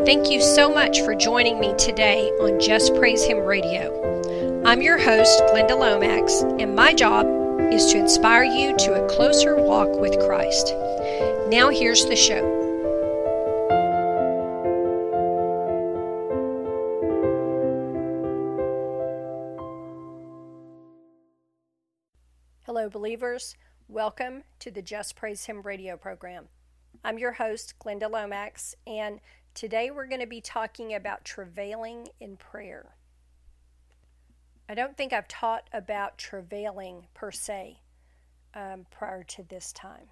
Thank you so much for joining me today on Just Praise Him Radio. I'm your host, Glenda Lomax, and my job is to inspire you to a closer walk with Christ. Now here's the show. Hello, believers. Welcome to the Just Praise Him radio program. I'm your host, Glenda Lomax, and today we're going to be talking about travailing in prayer. I don't think I've taught about travailing per se prior to this time.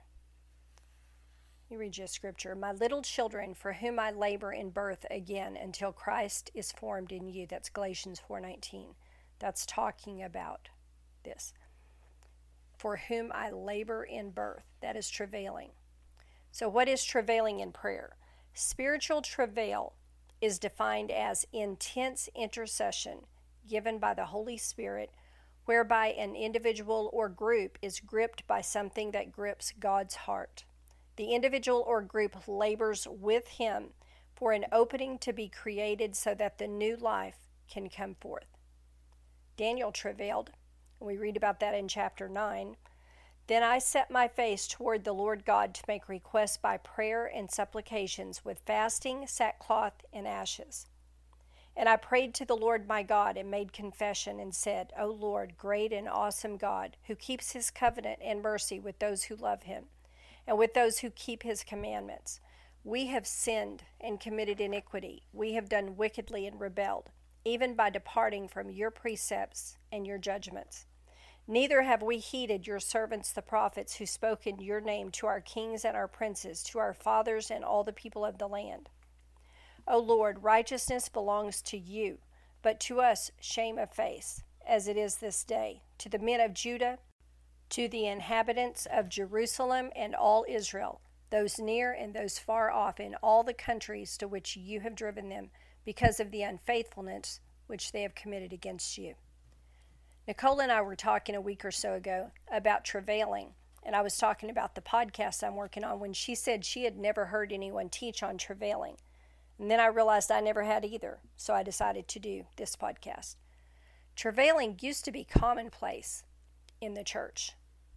Let me read you a scripture. My little children, for whom I labor in birth again until Christ is formed in you. That's Galatians 4:19. That's talking about this. For whom I labor in birth. That is travailing. So what is travailing in prayer? Spiritual travail is defined as intense intercession given by the Holy Spirit, whereby an individual or group is gripped by something that grips God's heart. The individual or group labors with Him for an opening to be created so that the new life can come forth. Daniel travailed. We read about that in chapter 9. Then I set my face toward the Lord God to make requests by prayer and supplications with fasting, sackcloth, and ashes. And I prayed to the Lord my God and made confession and said, O Lord, great and awesome God, who keeps His covenant and mercy with those who love Him and with those who keep His commandments. We have sinned and committed iniquity. We have done wickedly and rebelled, even by departing from your precepts and your judgments. Neither have we heeded your servants the prophets who spoke in your name to our kings and our princes, to our fathers and all the people of the land. O Lord, righteousness belongs to you, but to us shame of face, as it is this day, to the men of Judah, to the inhabitants of Jerusalem and all Israel, those near and those far off in all the countries to which you have driven them, because of the unfaithfulness which they have committed against you. Nicole and I were talking a week or so ago about travailing, and I was talking about the podcast I'm working on when she said she had never heard anyone teach on travailing. And then I realized I never had either, so I decided to do this podcast. Travailing used to be commonplace in the church.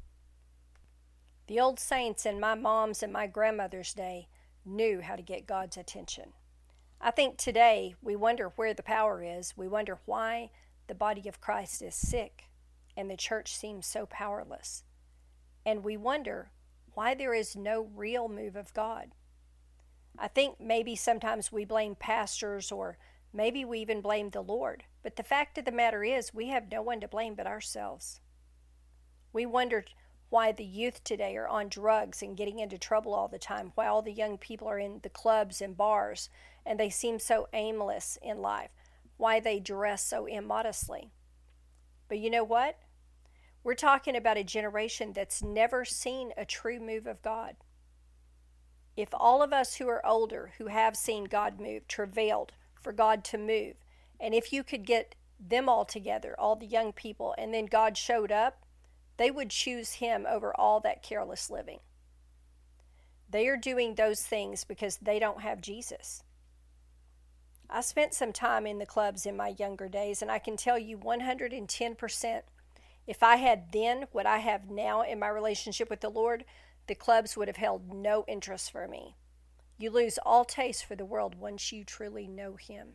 The old saints in my mom's and my grandmother's day knew how to get God's attention. I think today we wonder where the power is. We wonder why the body of Christ is sick and the church seems so powerless. And we wonder why there is no real move of God. I think maybe sometimes we blame pastors or maybe we even blame the Lord. But the fact of the matter is we have no one to blame but ourselves. We wonder why the youth today are on drugs and getting into trouble all the time, why all the young people are in the clubs and bars and they seem so aimless in life, why they dress so immodestly. But you know what? We're talking about a generation that's never seen a true move of God. If all of us who are older, who have seen God move, travailed for God to move, and if you could get them all together, all the young people, and then God showed up, they would choose Him over all that careless living. They are doing those things because they don't have Jesus. I spent some time in the clubs in my younger days, and I can tell you 110%, if I had then what I have now in my relationship with the Lord, the clubs would have held no interest for me. You lose all taste for the world once you truly know Him.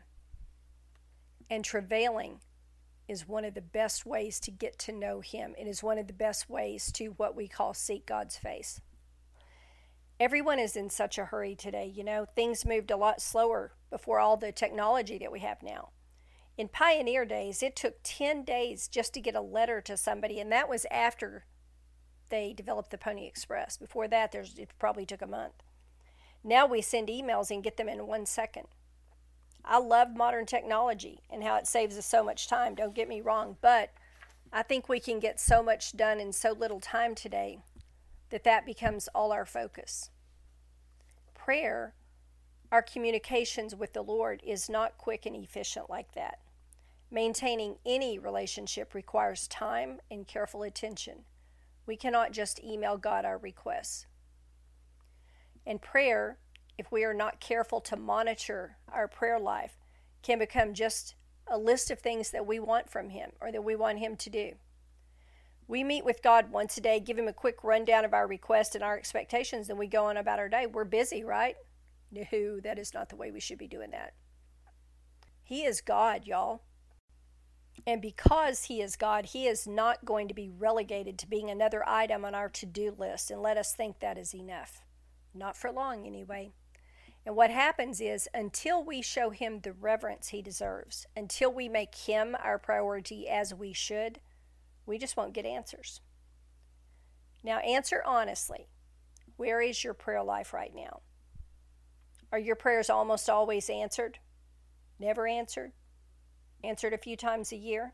And travailing is one of the best ways to get to know Him. It is one of the best ways to what we call seek God's face. Everyone is in such a hurry today. You know, things moved a lot slower before all the technology that we have now. In pioneer days, it took 10 days just to get a letter to somebody, and that was after they developed the Pony Express. Before that, it probably took a month. Now we send emails and get them in 1 second. I love modern technology and how it saves us so much time, don't get me wrong, but I think we can get so much done in so little time today that becomes all our focus. Prayer, our communications with the Lord, is not quick and efficient like that. Maintaining any relationship requires time and careful attention. We cannot just email God our requests. And prayer if we are not careful to monitor our prayer life, can become just a list of things that we want from Him or that we want Him to do. We meet with God once a day, give Him a quick rundown of our requests and our expectations, and we go on about our day. We're busy, right? No, that is not the way we should be doing that. He is God, y'all. And because He is God, He is not going to be relegated to being another item on our to-do list and let us think that is enough. Not for long, anyway. And what happens is, until we show Him the reverence He deserves, until we make Him our priority as we should, we just won't get answers. Now, answer honestly. Where is your prayer life right now? Are your prayers almost always answered? Never answered? Answered a few times a year?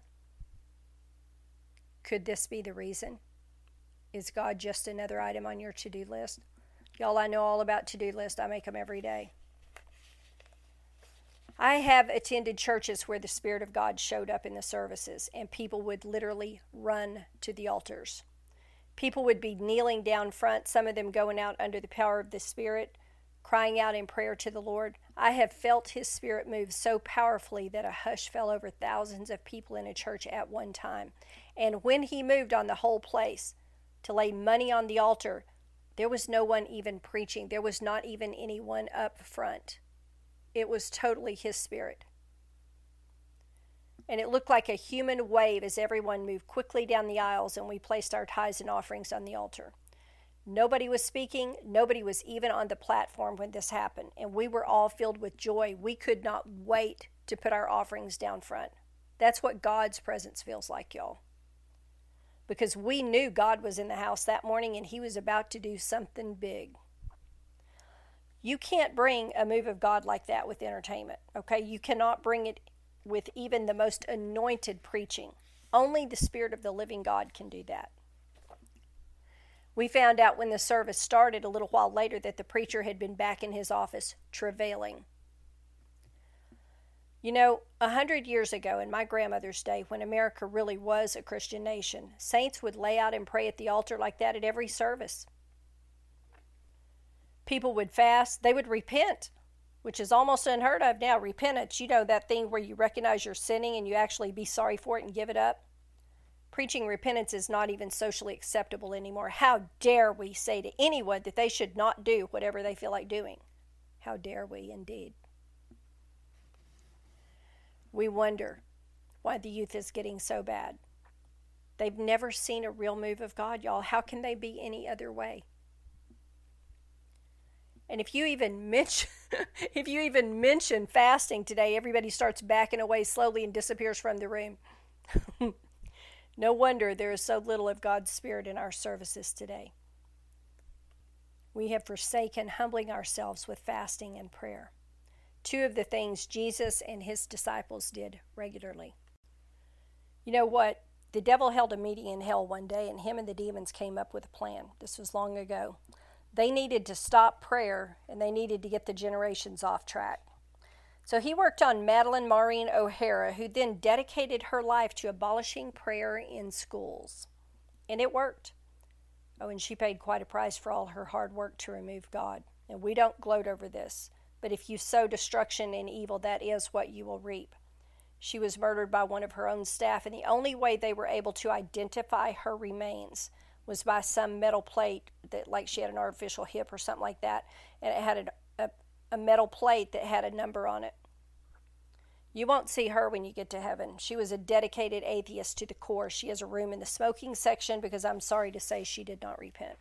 Could this be the reason? Is God just another item on your to-do list? Y'all, I know all about to-do lists. I make them every day. I have attended churches where the Spirit of God showed up in the services, and people would literally run to the altars. People would be kneeling down front, some of them going out under the power of the Spirit, crying out in prayer to the Lord. I have felt His Spirit move so powerfully that a hush fell over thousands of people in a church at one time. And when He moved on the whole place to lay money on the altar, there was no one even preaching. There was not even anyone up front. It was totally His Spirit. And it looked like a human wave as everyone moved quickly down the aisles and we placed our tithes and offerings on the altar. Nobody was speaking. Nobody was even on the platform when this happened. And we were all filled with joy. We could not wait to put our offerings down front. That's what God's presence feels like, y'all. Because we knew God was in the house that morning and He was about to do something big. You can't bring a move of God like that with entertainment, okay? You cannot bring it with even the most anointed preaching. Only the Spirit of the living God can do that. We found out when the service started a little while later that the preacher had been back in his office travailing. You know, 100 years ago in my grandmother's day, when America really was a Christian nation, saints would lay out and pray at the altar like that at every service. People would fast. They would repent, which is almost unheard of now. Repentance, you know, that thing where you recognize you're sinning and you actually be sorry for it and give it up. Preaching repentance is not even socially acceptable anymore. How dare we say to anyone that they should not do whatever they feel like doing? How dare we indeed? We wonder why the youth is getting so bad. They've never seen a real move of God, y'all. How can they be any other way? And if you even mention fasting today, everybody starts backing away slowly and disappears from the room. No wonder there is so little of God's Spirit in our services today. We have forsaken humbling ourselves with fasting and prayer. Two of the things Jesus and His disciples did regularly. You know what? The devil held a meeting in hell one day, and him and the demons came up with a plan. This was long ago. They needed to stop prayer, and they needed to get the generations off track. So he worked on Madeline Maureen O'Hara, who then dedicated her life to abolishing prayer in schools. And it worked. Oh, and she paid quite a price for all her hard work to remove God. And we don't gloat over this. But if you sow destruction and evil, that is what you will reap. She was murdered by one of her own staff, and the only way they were able to identify her remains was by some metal plate that, like she had an artificial hip or something like that, and it had a metal plate that had a number on it. You won't see her when you get to heaven. She was a dedicated atheist to the core. She has a room in the smoking section because I'm sorry to say she did not repent.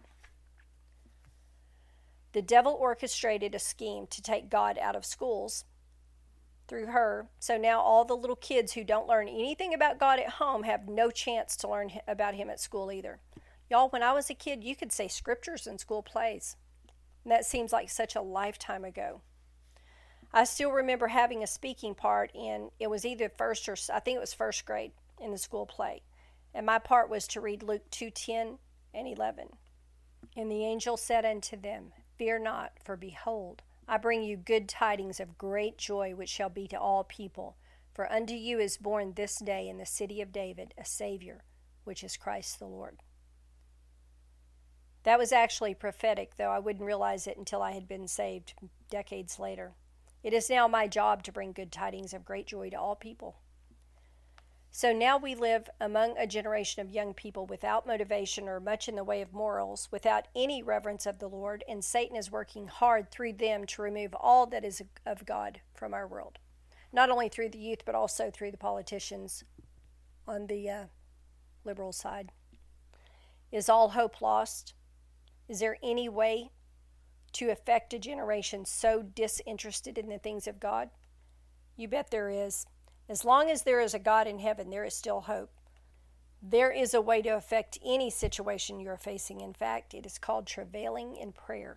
The devil orchestrated a scheme to take God out of schools through her. So now all the little kids who don't learn anything about God at home have no chance to learn about Him at school either. Y'all, when I was a kid, you could say scriptures in school plays. And that seems like such a lifetime ago. I still remember having a speaking part in, it was either first or, I think it was first grade in the school play. And my part was to read Luke 2:10 and 11. And the angel said unto them, Fear not, for behold, I bring you good tidings of great joy, which shall be to all people. For unto you is born this day in the city of David a Savior, which is Christ the Lord. That was actually prophetic, though I wouldn't realize it until I had been saved decades later. It is now my job to bring good tidings of great joy to all people. So now we live among a generation of young people without motivation or much in the way of morals, without any reverence of the Lord, and Satan is working hard through them to remove all that is of God from our world. Not only through the youth, but also through the politicians on the liberal side. Is all hope lost? Is there any way to affect a generation so disinterested in the things of God? You bet there is. As long as there is a God in heaven, there is still hope. There is a way to affect any situation you are facing. In fact, it is called travailing in prayer.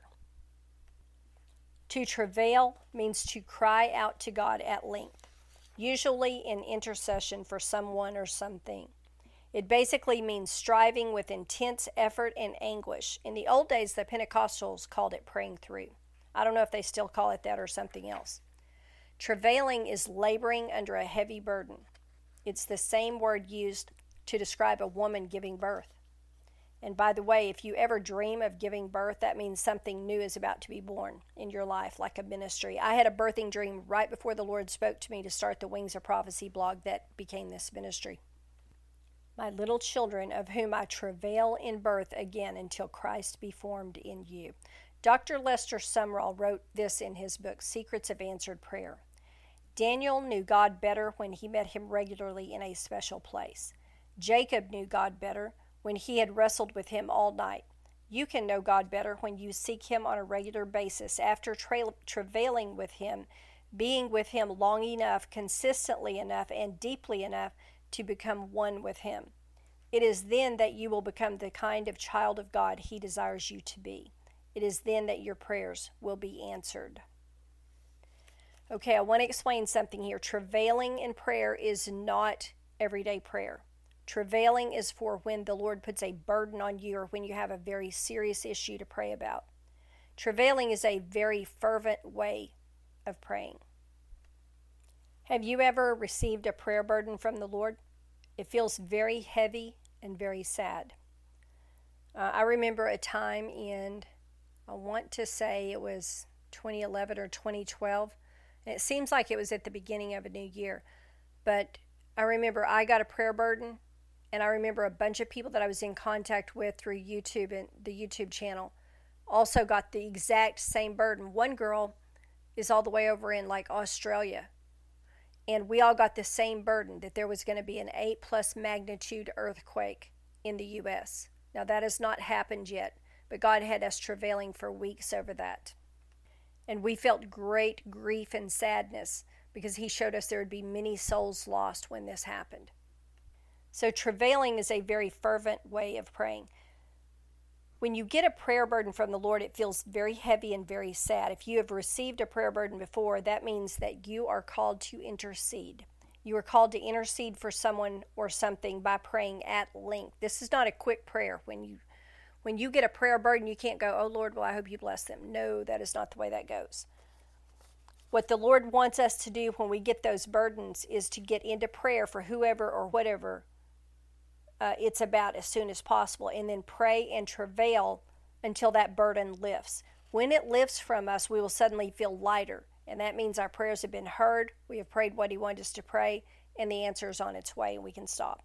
To travail means to cry out to God at length, usually in intercession for someone or something. It basically means striving with intense effort and anguish. In the old days, the Pentecostals called it praying through. I don't know if they still call it that or something else. Travailing is laboring under a heavy burden. It's the same word used to describe a woman giving birth. And by the way, if you ever dream of giving birth, that means something new is about to be born in your life, like a ministry. I had a birthing dream right before the Lord spoke to me to start the Wings of Prophecy blog that became this ministry. My little children, of whom I travail in birth again until Christ be formed in you. Dr. Lester Sumrall wrote this in his book, Secrets of Answered Prayer. Daniel knew God better when he met him regularly in a special place. Jacob knew God better when he had wrestled with him all night. You can know God better when you seek him on a regular basis after travailing with him, being with him long enough, consistently enough, and deeply enough to become one with him. It is then that you will become the kind of child of God he desires you to be. It is then that your prayers will be answered. Okay, I want to explain something here. Travailing in prayer is not everyday prayer. Travailing is for when the Lord puts a burden on you or when you have a very serious issue to pray about. Travailing is a very fervent way of praying. Have you ever received a prayer burden from the Lord? It feels very heavy and very sad. I remember a time in, I want to say it was 2011 or 2012, and it seems like it was at the beginning of a new year. But I remember I got a prayer burden, and I remember a bunch of people that I was in contact with through YouTube and the YouTube channel also got the exact same burden. One girl is all the way over in like Australia, and we all got the same burden that there was going to be an 8+ magnitude earthquake in the U.S. Now that has not happened yet, but God had us travailing for weeks over that. And we felt great grief and sadness because he showed us there would be many souls lost when this happened. So travailing is a very fervent way of praying. When you get a prayer burden from the Lord, it feels very heavy and very sad. If you have received a prayer burden before, that means that you are called to intercede. You are called to intercede for someone or something by praying at length. This is not a quick prayer. When you get a prayer burden, you can't go, oh Lord, well, I hope you bless them. No, that is not the way that goes. What the Lord wants us to do when we get those burdens is to get into prayer for whoever or whatever it's about as soon as possible, and then pray and travail until that burden lifts. When it lifts from us, we will suddenly feel lighter, and that means our prayers have been heard. We have prayed what he wanted us to pray, and the answer is on its way, and we can stop.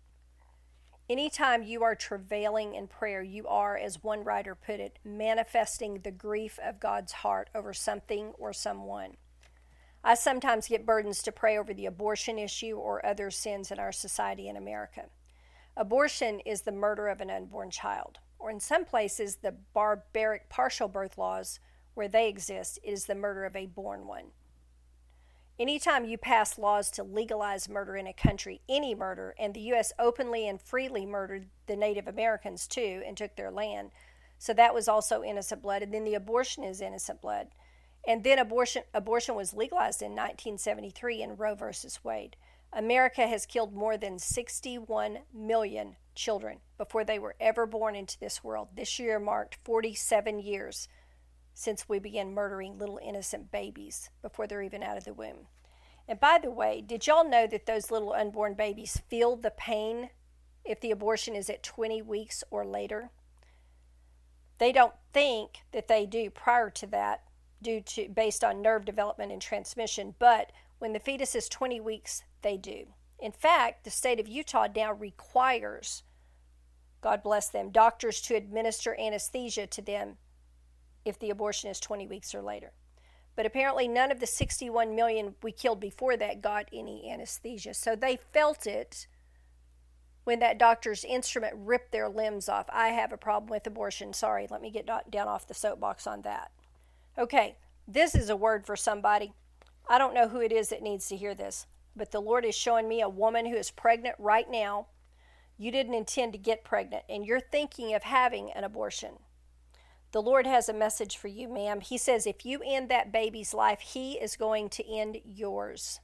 Anytime you are travailing in prayer, you are, as one writer put it, manifesting the grief of God's heart over something or someone. I sometimes get burdens to pray over the abortion issue or other sins in our society in America. Abortion is the murder of an unborn child, or in some places, the barbaric partial birth laws where they exist, it is the murder of a born one. Anytime you pass laws to legalize murder in a country, any murder, and the U.S. openly and freely murdered the Native Americans too and took their land, so that was also innocent blood, and then the abortion is innocent blood. And then abortion was legalized in 1973 in Roe versus Wade. America has killed more than 61 million children before they were ever born into this world. This year marked 47 years since we began murdering little innocent babies before they're even out of the womb. And by the way, did y'all know that those little unborn babies feel the pain if the abortion is at 20 weeks or later? They don't think that they do prior to that, based on nerve development and transmission, but when the fetus is 20 weeks, they do. In fact, the state of Utah now requires, God bless them, doctors to administer anesthesia to them if the abortion is 20 weeks or later. But apparently none of the 61 million we killed before that got any anesthesia. So they felt it when that doctor's instrument ripped their limbs off. I have a problem with abortion. Sorry, let me get down off the soapbox on that. Okay, this is a word for somebody. I don't know who it is that needs to hear this, but the Lord is showing me a woman who is pregnant right now. You didn't intend to get pregnant, and you're thinking of having an abortion. The Lord has a message for you, ma'am. He says if you end that baby's life, He is going to end yours.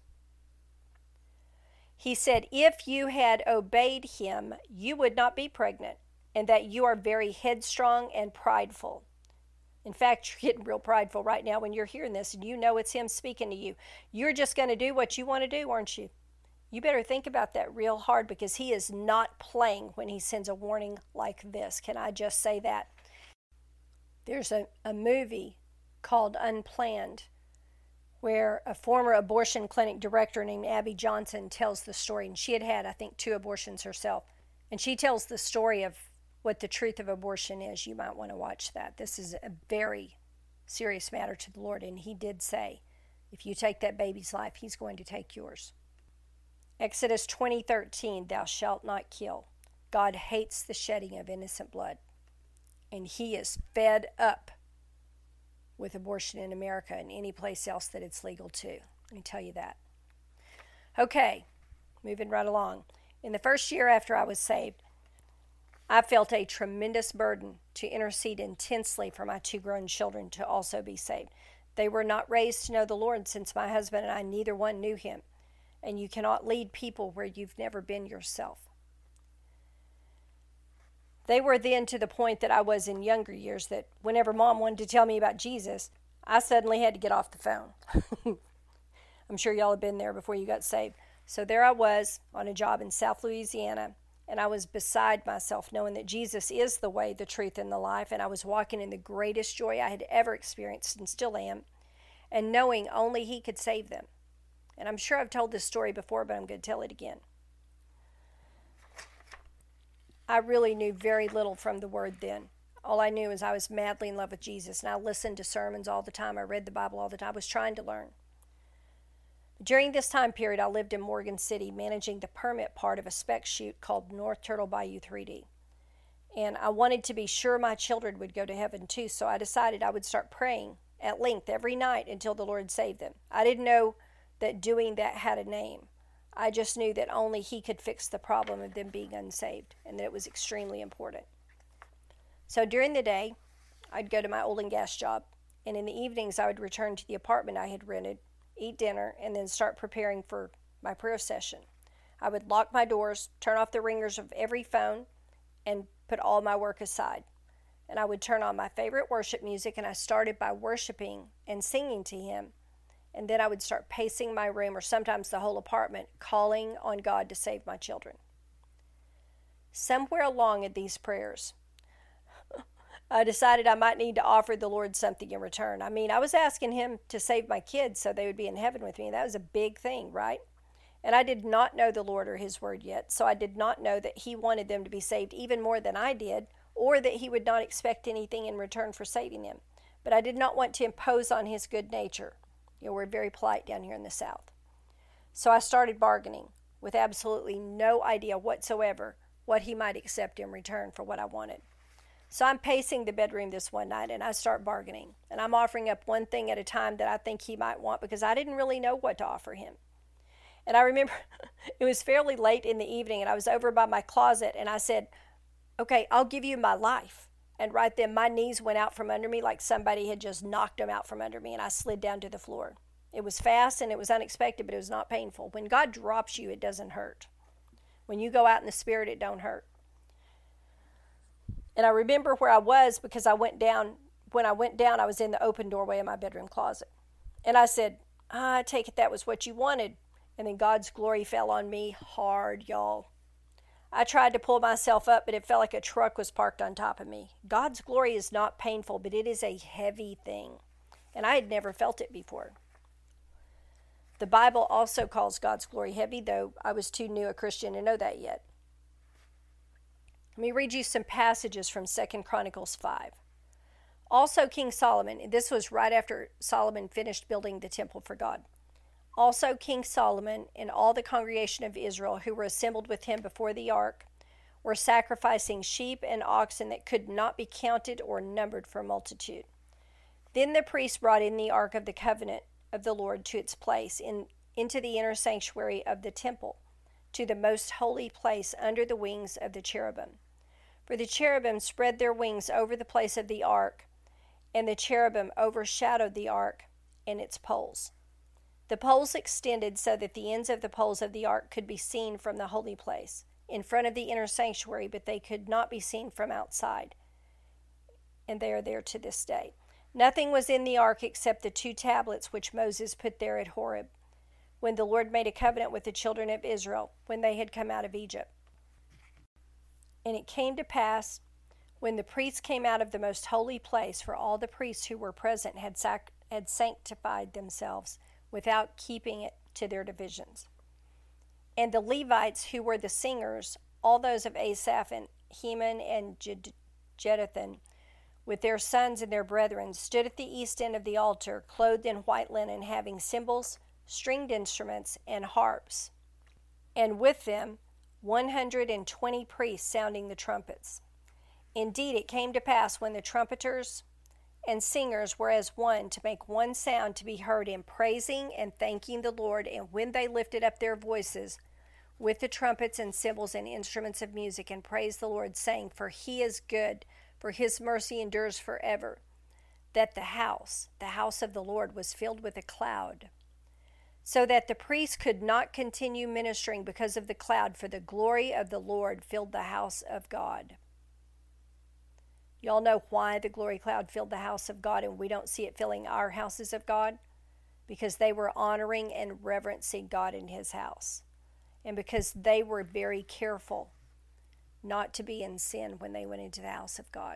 He said if you had obeyed Him, you would not be pregnant, and that you are very headstrong and prideful. In fact, you're getting real prideful right now when you're hearing this, and you know it's Him speaking to you. You're just going to do what you want to do, aren't you? You better think about that real hard, because He is not playing when He sends a warning like this. Can I just say that? There's a movie called Unplanned where a former abortion clinic director named Abby Johnson tells the story. And she had, I think, 2 abortions herself. And she tells the story of what the truth of abortion is. You might want to watch that. This is a very serious matter to the Lord. And He did say, if you take that baby's life, He's going to take yours. Exodus 20:13, thou shalt not kill. God hates the shedding of innocent blood. And He is fed up with abortion in America and any place else that it's legal too. Let me tell you that. Okay, moving right along. In the first year after I was saved, I felt a tremendous burden to intercede intensely for my 2 grown children to also be saved. They were not raised to know the Lord, since my husband and I, neither one knew Him. And you cannot lead people where you've never been yourself. They were then to the point that I was in younger years, that whenever Mom wanted to tell me about Jesus, I suddenly had to get off the phone. I'm sure y'all have been there before you got saved. So there I was on a job in South Louisiana, and I was beside myself knowing that Jesus is the way, the truth, and the life, and I was walking in the greatest joy I had ever experienced and still am, and knowing only He could save them. And I'm sure I've told this story before, but I'm going to tell it again. I really knew very little from the Word then. All I knew is I was madly in love with Jesus, and I listened to sermons all the time. I read the Bible all the time. I was trying to learn. During this time period, I lived in Morgan City, managing the permit part of a spec shoot called North Turtle Bayou 3D. And I wanted to be sure my children would go to heaven too, so I decided I would start praying at length every night until the Lord saved them. I didn't know that doing that had a name. I just knew that only He could fix the problem of them being unsaved, and that it was extremely important. So during the day, I'd go to my oil and gas job, and in the evenings I would return to the apartment I had rented, eat dinner, and then start preparing for my prayer session. I would lock my doors, turn off the ringers of every phone, and put all my work aside. And I would turn on my favorite worship music, and I started by worshiping and singing to Him. And then I would start pacing my room, or sometimes the whole apartment, calling on God to save my children. Somewhere along in these prayers, I decided I might need to offer the Lord something in return. I mean, I was asking Him to save my kids so they would be in heaven with me. That was a big thing, right? And I did not know the Lord or His Word yet, so I did not know that He wanted them to be saved even more than I did, or that He would not expect anything in return for saving them. But I did not want to impose on His good nature. You know, we're very polite down here in the South. So I started bargaining with absolutely no idea whatsoever what He might accept in return for what I wanted. So I'm pacing the bedroom this one night, and I start bargaining. And I'm offering up one thing at a time that I think He might want, because I didn't really know what to offer Him. And I remember it was fairly late in the evening, and I was over by my closet, and I said, okay, I'll give you my life. And right then, my knees went out from under me like somebody had just knocked them out from under me, and I slid down to the floor. It was fast and it was unexpected, but it was not painful. When God drops you, it doesn't hurt. When you go out in the Spirit, it don't hurt. And I remember where I was, because I went down. When I went down, I was in the open doorway of my bedroom closet. And I said, I take it that was what you wanted. And then God's glory fell on me hard, y'all. I tried to pull myself up, but it felt like a truck was parked on top of me. God's glory is not painful, but it is a heavy thing, and I had never felt it before. The Bible also calls God's glory heavy, though I was too new a Christian to know that yet. Let me read you some passages from 2 Chronicles 5. Also King Solomon, this was right after Solomon finished building the temple for God. Also King Solomon and all the congregation of Israel who were assembled with him before the ark were sacrificing sheep and oxen that could not be counted or numbered for multitude. Then the priests brought in the ark of the covenant of the Lord to its place into the inner sanctuary of the temple, to the most holy place under the wings of the cherubim. For the cherubim spread their wings over the place of the ark, and the cherubim overshadowed the ark and its poles. The poles extended so that the ends of the poles of the ark could be seen from the holy place, in front of the inner sanctuary, but they could not be seen from outside. And they are there to this day. Nothing was in the ark except the 2 tablets which Moses put there at Horeb, when the Lord made a covenant with the children of Israel, when they had come out of Egypt. And it came to pass, when the priests came out of the most holy place, for all the priests who were present had sanctified themselves, without keeping it to their divisions. And the Levites, who were the singers, all those of Asaph and Heman and Jeduthun, with their sons and their brethren, stood at the east end of the altar, clothed in white linen, having cymbals, stringed instruments, and harps, and with them 120 priests sounding the trumpets. Indeed, it came to pass when the trumpeters and singers were as one, to make one sound to be heard in praising and thanking the Lord, and when they lifted up their voices with the trumpets and cymbals and instruments of music, and praised the Lord, saying, For he is good, for his mercy endures forever, that the house of the Lord, was filled with a cloud, so that the priests could not continue ministering because of the cloud, for the glory of the Lord filled the house of God. Y'all know why the glory cloud filled the house of God and we don't see it filling our houses of God? Because they were honoring and reverencing God in his house. And because they were very careful not to be in sin when they went into the house of God.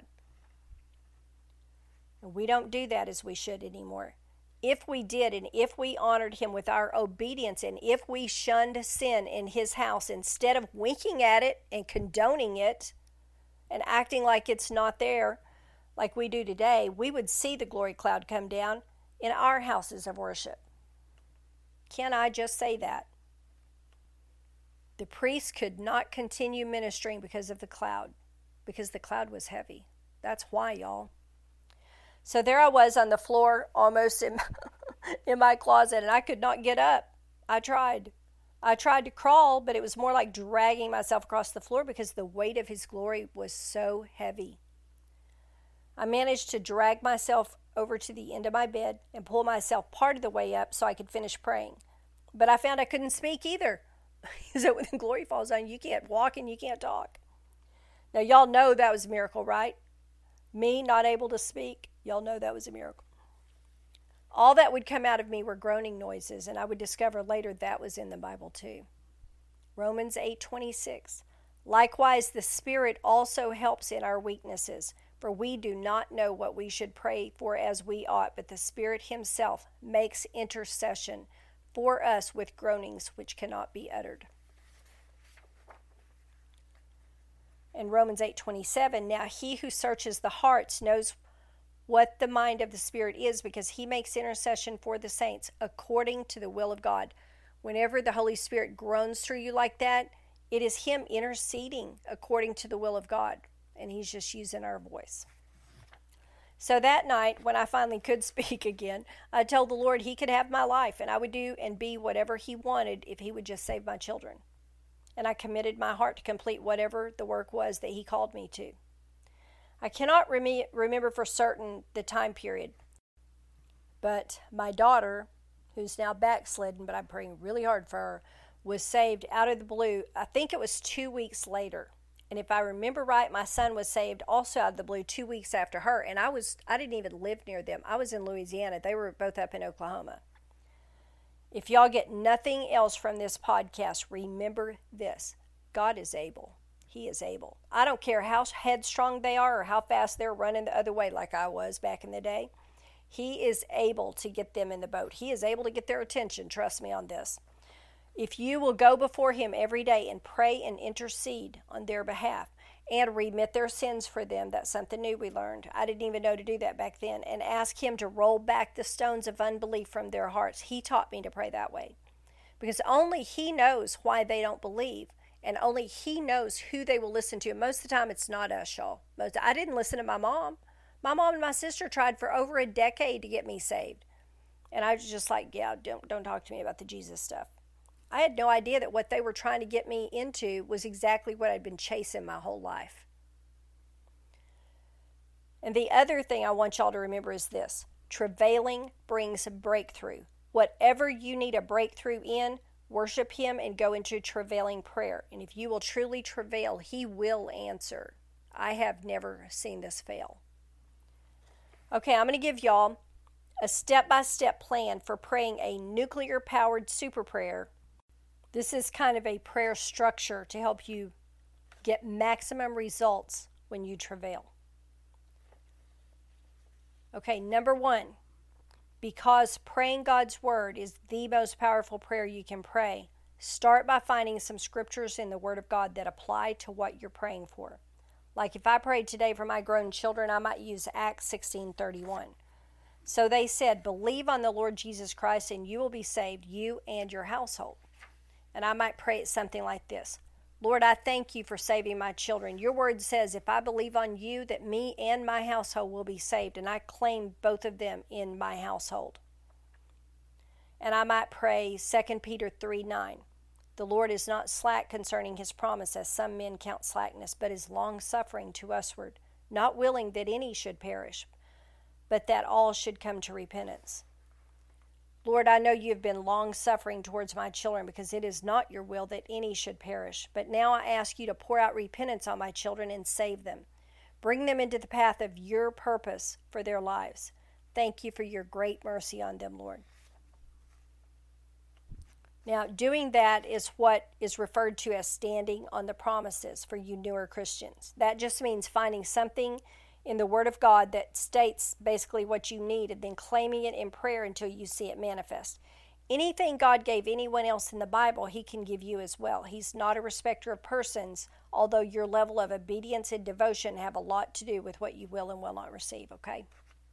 And we don't do that as we should anymore. If we did, and if we honored him with our obedience, and if we shunned sin in his house, instead of winking at it and condoning it, and acting like it's not there, like we do today, we would see the glory cloud come down in our houses of worship. Can I just say that? The priests could not continue ministering because of the cloud, because the cloud was heavy. That's why, y'all. So there I was on the floor, almost in my closet, and I could not get up. I tried to crawl, but it was more like dragging myself across the floor because the weight of his glory was so heavy. I managed to drag myself over to the end of my bed and pull myself part of the way up so I could finish praying. But I found I couldn't speak either. So when the glory falls on you, you can't walk and you can't talk. Now, y'all know that was a miracle, right? Me not able to speak, y'all know that was a miracle. All that would come out of me were groaning noises, and I would discover later that was in the Bible too. Romans 8:26. Likewise, the Spirit also helps in our weaknesses, for we do not know what we should pray for as we ought, but the Spirit himself makes intercession for us with groanings which cannot be uttered. In Romans 8:27, now he who searches the hearts knows what the mind of the Spirit is, because he makes intercession for the saints according to the will of God. Whenever the Holy Spirit groans through you like that, it is him interceding according to the will of God, and he's just using our voice. So that night, when I finally could speak again, I told the Lord he could have my life, and I would do and be whatever he wanted if he would just save my children. And I committed my heart to complete whatever the work was that he called me to. I cannot remember for certain the time period, but my daughter, who's now backslidden, but I'm praying really hard for her, was saved out of the blue. I think it was 2 weeks later. And if I remember right, my son was saved also out of the blue 2 weeks after her. And I didn't even live near them. I was in Louisiana. They were both up in Oklahoma. If y'all get nothing else from this podcast, remember this. God is able. He is able. I don't care how headstrong they are or how fast they're running the other way like I was back in the day. He is able to get them in the boat. He is able to get their attention. Trust me on this. If you will go before him every day and pray and intercede on their behalf and remit their sins for them, that's something new we learned. I didn't even know to do that back then. And ask him to roll back the stones of unbelief from their hearts. He taught me to pray that way. Because only he knows why they don't believe. And only he knows who they will listen to. And most of the time, it's not us, y'all. I didn't listen to my mom. My mom and my sister tried for over a decade to get me saved. And I was just like, yeah, don't talk to me about the Jesus stuff. I had no idea that what they were trying to get me into was exactly what I'd been chasing my whole life. And the other thing I want y'all to remember is this. Travailing brings breakthrough. Whatever you need a breakthrough in, worship him and go into travailing prayer. And if you will truly travail, he will answer. I have never seen this fail. Okay, I'm going to give y'all a step-by-step plan for praying a nuclear-powered super prayer. This is kind of a prayer structure to help you get maximum results when you travail. Okay, number 1. Because praying God's word is the most powerful prayer you can pray, start by finding some scriptures in the word of God that apply to what you're praying for. Like if I prayed today for my grown children, I might use Acts 16:31. So they said, believe on the Lord Jesus Christ and you will be saved, you and your household. And I might pray it something like this. Lord, I thank you for saving my children. Your word says, if I believe on you, that me and my household will be saved. And I claim both of them in my household. And I might pray 2 Peter 3:9. The Lord is not slack concerning his promise, as some men count slackness, but is long-suffering to usward, not willing that any should perish, but that all should come to repentance. Lord, I know you have been long-suffering towards my children, because it is not your will that any should perish. But now I ask you to pour out repentance on my children and save them. Bring them into the path of your purpose for their lives. Thank you for your great mercy on them, Lord. Now, doing that is what is referred to as standing on the promises for you newer Christians. That just means finding something in the Word of God that states basically what you need and then claiming it in prayer until you see it manifest. Anything God gave anyone else in the Bible, he can give you as well. He's not a respecter of persons, although your level of obedience and devotion have a lot to do with what you will and will not receive, okay?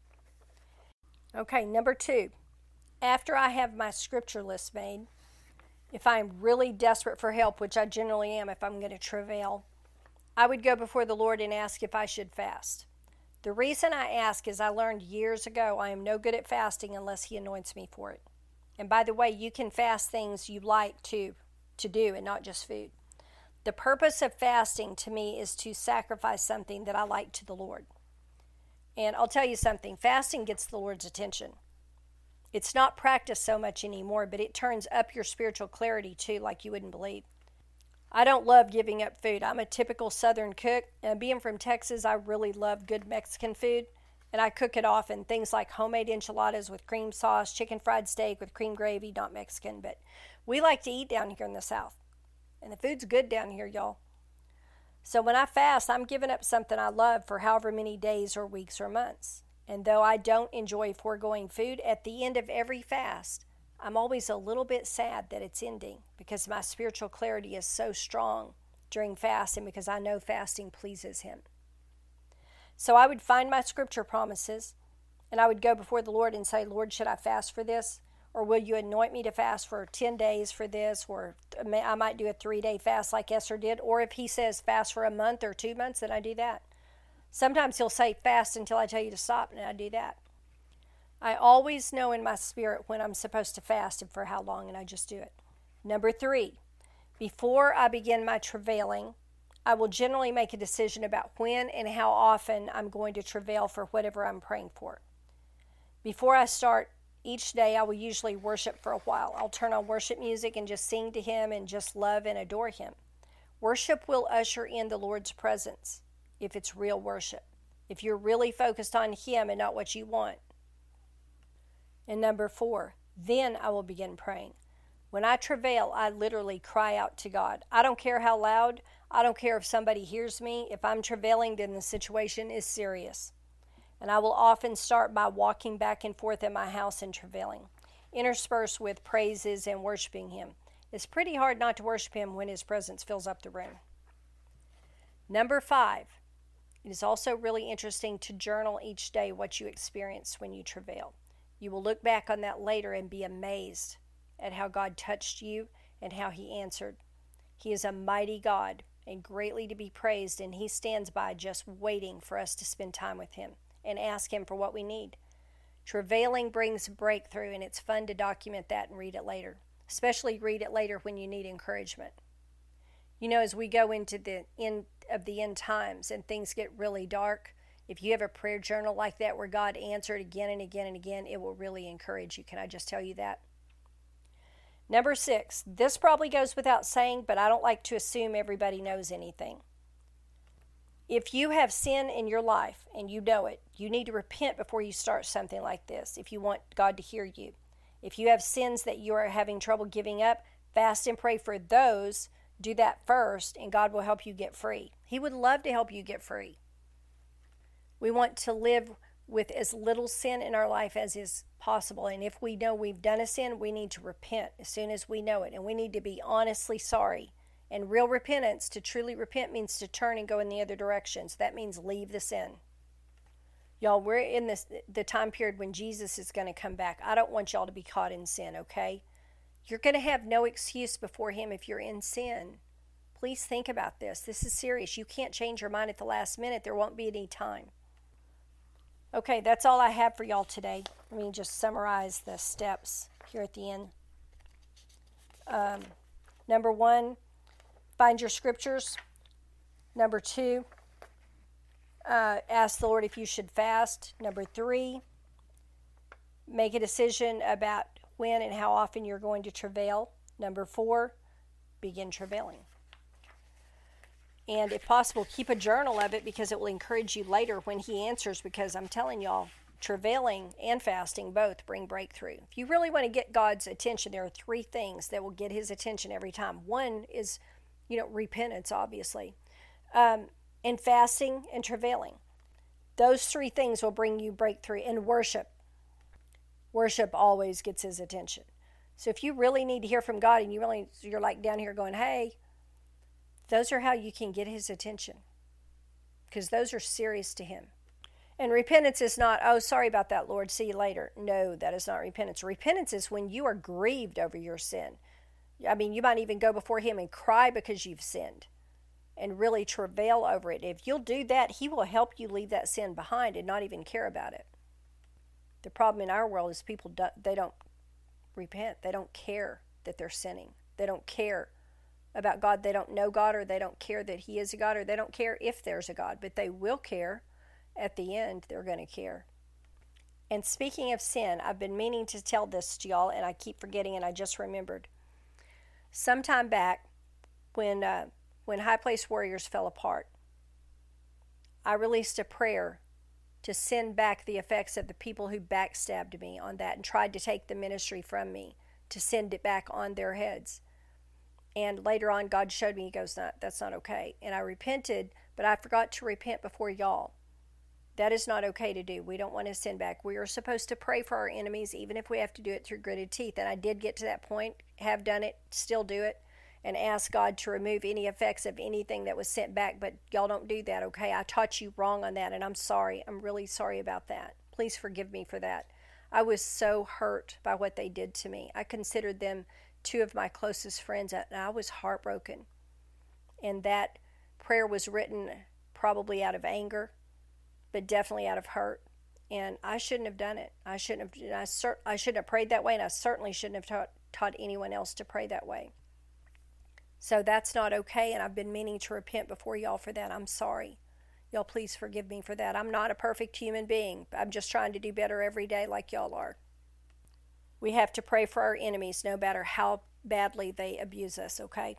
Okay, number 2. After I have my scripture list made, if I'm really desperate for help, which I generally am if I'm going to travail, I would go before the Lord and ask if I should fast. The reason I ask is I learned years ago I am no good at fasting unless he anoints me for it. And by the way, you can fast things you like to do and not just food. The purpose of fasting to me is to sacrifice something that I like to the Lord. And I'll tell you something, fasting gets the Lord's attention. It's not practiced so much anymore, but it turns up your spiritual clarity too, like you wouldn't believe. I don't love giving up food. I'm a typical Southern cook, and being from Texas, I really love good Mexican food, and I cook it often. Things like homemade enchiladas with cream sauce, chicken fried steak with cream gravy, not Mexican, but we like to eat down here in the South, and the food's good down here, y'all. So when I fast, I'm giving up something I love for however many days or weeks or months. And though I don't enjoy foregoing food, at the end of every fast, I'm always a little bit sad that it's ending because my spiritual clarity is so strong during fasting because I know fasting pleases him. So I would find my scripture promises and I would go before the Lord and say, Lord, should I fast for this? Or will you anoint me to fast for 10 days for this? Or I might do a 3-day fast like Esther did. Or if he says fast for a month or 2 months, then I do that. Sometimes he'll say fast until I tell you to stop, and I do that. I always know in my spirit when I'm supposed to fast and for how long, and I just do it. Number 3, before I begin my travailing, I will generally make a decision about when and how often I'm going to travail for whatever I'm praying for. Before I start each day, I will usually worship for a while. I'll turn on worship music and just sing to him and just love and adore him. Worship will usher in the Lord's presence if it's real worship, if you're really focused on him and not what you want. And number 4, then I will begin praying. When I travail, I literally cry out to God. I don't care how loud. I don't care if somebody hears me. If I'm travailing, then the situation is serious. And I will often start by walking back and forth in my house and travailing, interspersed with praises and worshiping Him. It's pretty hard not to worship Him when His presence fills up the room. Number 5, it is also really interesting to journal each day what you experienced when you travail. You will look back on that later and be amazed at how God touched you and how He answered. He is a mighty God and greatly to be praised, and He stands by just waiting for us to spend time with Him and ask Him for what we need. Travailing brings breakthrough, and it's fun to document that and read it later. Especially read it later when you need encouragement. You know, as we go into the end of the end times and things get really dark, if you have a prayer journal like that where God answered again and again and again, it will really encourage you. Can I just tell you that? Number 6, this probably goes without saying, but I don't like to assume everybody knows anything. If you have sin in your life and you know it, you need to repent before you start something like this if you want God to hear you. If you have sins that you are having trouble giving up, fast and pray for those. Do that first, and God will help you get free. He would love to help you get free. We want to live with as little sin in our life as is possible. And if we know we've done a sin, we need to repent as soon as we know it. And we need to be honestly sorry. And real repentance, to truly repent, means to turn and go in the other direction. So that means leave the sin. Y'all, we're in the time period when Jesus is going to come back. I don't want y'all to be caught in sin, okay? You're going to have no excuse before Him if you're in sin. Please think about this. This is serious. You can't change your mind at the last minute. There won't be any time. Okay, that's all I have for y'all today. Let me just summarize the steps here at the end. Number 1, find your scriptures. Number 2, ask the Lord if you should fast. Number 3, make a decision about when and how often you're going to travail. Number 4, begin travailing. And if possible, keep a journal of it because it will encourage you later when He answers, because I'm telling y'all, travailing and fasting both bring breakthrough. If you really want to get God's attention, there are 3 things that will get His attention every time. One is, repentance, obviously, and fasting and travailing. Those 3 things will bring you breakthrough. And worship. Worship always gets His attention. So if you really need to hear from God and you're like down here going, hey, those are how you can get His attention, because those are serious to Him. And repentance is not, oh, sorry about that, Lord, see you later. No, that is not repentance. Repentance is when you are grieved over your sin. I mean, you might even go before Him and cry because you've sinned and really travail over it. If you'll do that, He will help you leave that sin behind and not even care about it. The problem in our world is people, they don't repent. They don't care that they're sinning. They don't care about God. They don't know God, or they don't care that He is a God, or they don't care if there's a God, but they will care. At the end, they're going to care. And speaking of sin, I've been meaning to tell this to y'all, and I keep forgetting, and I just remembered. Sometime back, when High Place Warriors fell apart, I released a prayer to send back the effects of the people who backstabbed me on that and tried to take the ministry from me, to send it back on their heads. And later on, God showed me, He goes, no, that's not okay. And I repented, but I forgot to repent before y'all. That is not okay to do. We don't want to send back. We are supposed to pray for our enemies, even if we have to do it through gritted teeth. And I did get to that point, have done it, still do it, and ask God to remove any effects of anything that was sent back. But y'all don't do that, okay? I taught you wrong on that, and I'm sorry. I'm really sorry about that. Please forgive me for that. I was so hurt by what they did to me. I considered them 2 of my closest friends, and I was heartbroken. And that prayer was written probably out of anger, but definitely out of hurt. And I shouldn't have done it. I shouldn't have prayed that way, and I certainly shouldn't have taught anyone else to pray that way. So that's not okay, and I've been meaning to repent before y'all for that. I'm sorry. Y'all please forgive me for that. I'm not a perfect human being. I'm just trying to do better every day like y'all are. We have to pray for our enemies no matter how badly they abuse us, okay?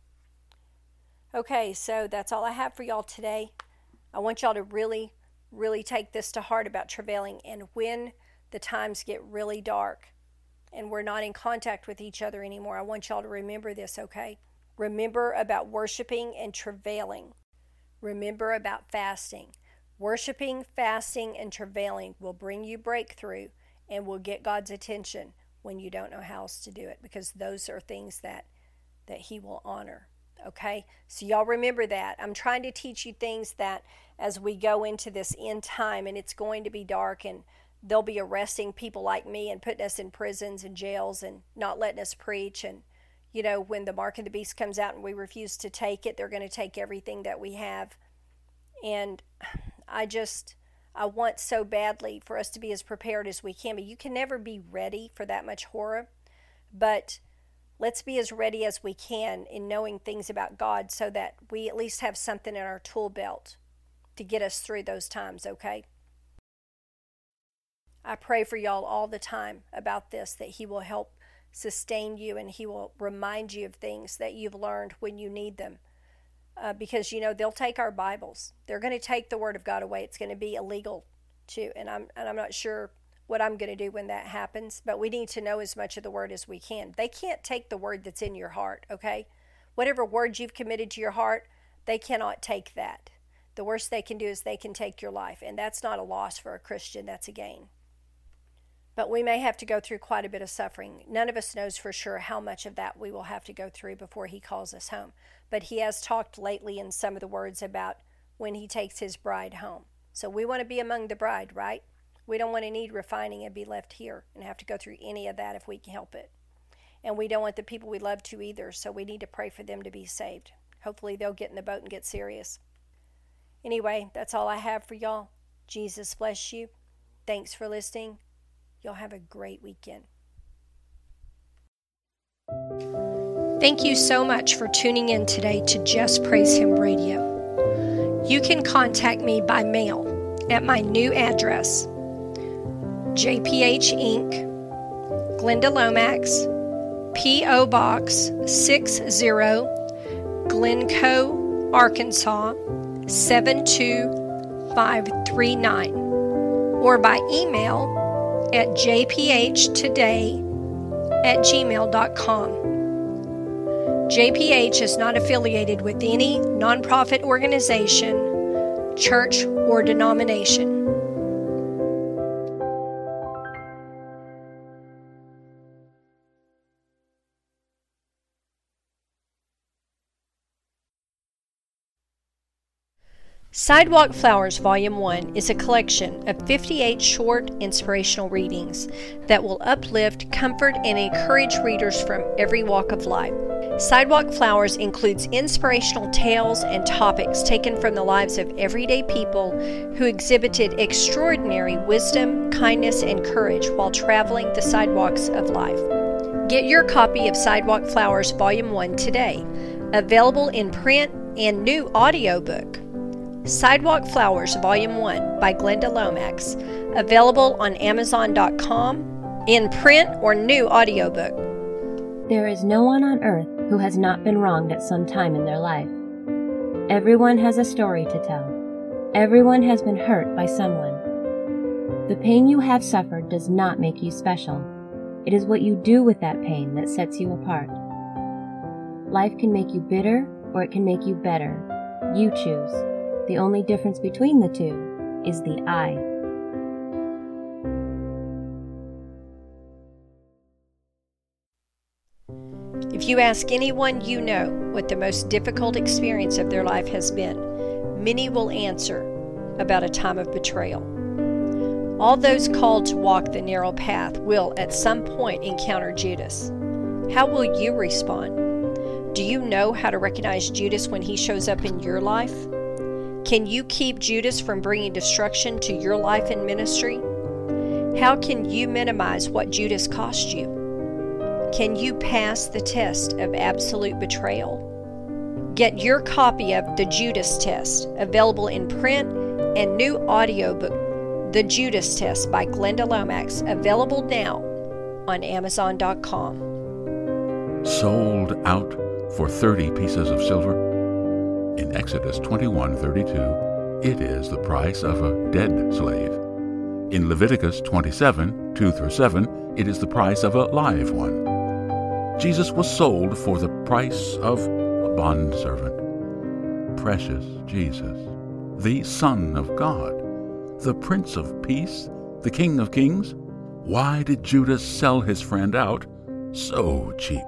Okay, so that's all I have for y'all today. I want y'all to really, really take this to heart about travailing. And when the times get really dark and we're not in contact with each other anymore, I want y'all to remember this, okay? Remember about worshiping and travailing. Remember about fasting. Worshiping, fasting, and travailing will bring you breakthrough and will get God's attention when you don't know how else to do it, because those are things that He will honor. Okay? So y'all remember that. I'm trying to teach you things that as we go into this end time, and it's going to be dark, and they'll be arresting people like me and putting us in prisons and jails and not letting us preach. And, you know, when the mark of the beast comes out and we refuse to take it, they're going to take everything that we have. And I want so badly for us to be as prepared as we can. But you can never be ready for that much horror. But let's be as ready as we can in knowing things about God so that we at least have something in our tool belt to get us through those times, okay? I pray for y'all all the time about this, that He will help sustain you and He will remind you of things that you've learned when you need them. Because, you know, they'll take our Bibles. They're going to take the Word of God away. It's going to be illegal too. And I'm not sure what I'm going to do when that happens, but we need to know as much of the Word as we can. They can't take the Word that's in your heart, okay? Whatever word you've committed to your heart, they cannot take that. The worst they can do is they can take your life, and that's not a loss for a Christian, that's a gain. But we may have to go through quite a bit of suffering. None of us knows for sure how much of that we will have to go through before He calls us home. But He has talked lately in some of the words about when He takes His bride home. So we want to be among the bride, right? We don't want to need refining and be left here and have to go through any of that if we can help it. And we don't want the people we love to either, so we need to pray for them to be saved. Hopefully they'll get in the boat and get serious. Anyway, that's all I have for y'all. Jesus bless you. Thanks for listening. Y'all have a great weekend. Thank you so much for tuning in today to Just Praise Him Radio. You can contact me by mail at my new address, JPH Inc., Glenda Lomax, P.O. Box 60, Glencoe, Arkansas 72539, or by email at jphtoday@gmail.com. JPH is not affiliated with any nonprofit organization, church, or denomination. Sidewalk Flowers Volume 1 is a collection of 58 short inspirational readings that will uplift, comfort, and encourage readers from every walk of life. Sidewalk Flowers includes inspirational tales and topics taken from the lives of everyday people who exhibited extraordinary wisdom, kindness, and courage while traveling the sidewalks of life. Get your copy of Sidewalk Flowers Volume 1 today, available in print and new audiobook. Sidewalk Flowers Volume 1 by Glenda Lomax, available on Amazon.com, in print or new audiobook. There is no one on earth who has not been wronged at some time in their life. Everyone has a story to tell. Everyone has been hurt by someone. The pain you have suffered does not make you special. It is what you do with that pain that sets you apart. Life can make you bitter, or it can make you better. You choose. The only difference between the two is the I. If you ask anyone you know what the most difficult experience of their life has been, many will answer about a time of betrayal. All those called to walk the narrow path will at some point encounter Judas. How will you respond? Do you know how to recognize Judas when he shows up in your life? Can you keep Judas from bringing destruction to your life and ministry? How can you minimize what Judas cost you? Can you pass the test of absolute betrayal? Get your copy of The Judas Test, available in print and new audiobook, The Judas Test by Glenda Lomax, available now on Amazon.com. Sold out for 30 pieces of silver? In Exodus 21:32, it is the price of a dead slave. In Leviticus 27:2-7, it is the price of a live one. Jesus was sold for the price of bondservant. Precious Jesus, the Son of God, the Prince of Peace, the King of Kings, why did Judas sell his friend out so cheap?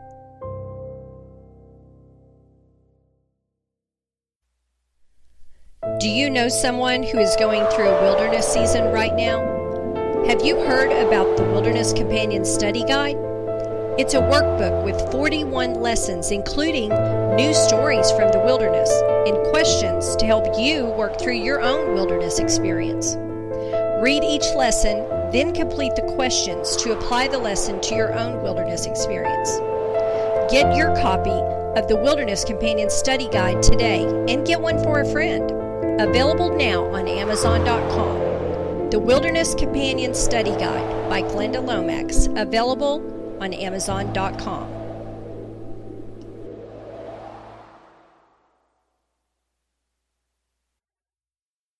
Do you know someone who is going through a wilderness season right now? Have you heard about the Wilderness Companion Study Guide? It's a workbook with 41 lessons, including new stories from the wilderness and questions to help you work through your own wilderness experience. Read each lesson, then complete the questions to apply the lesson to your own wilderness experience. Get your copy of the Wilderness Companion Study Guide today and get one for a friend. Available now on Amazon.com. The Wilderness Companion Study Guide by Glenda Lomax, available on Amazon.com.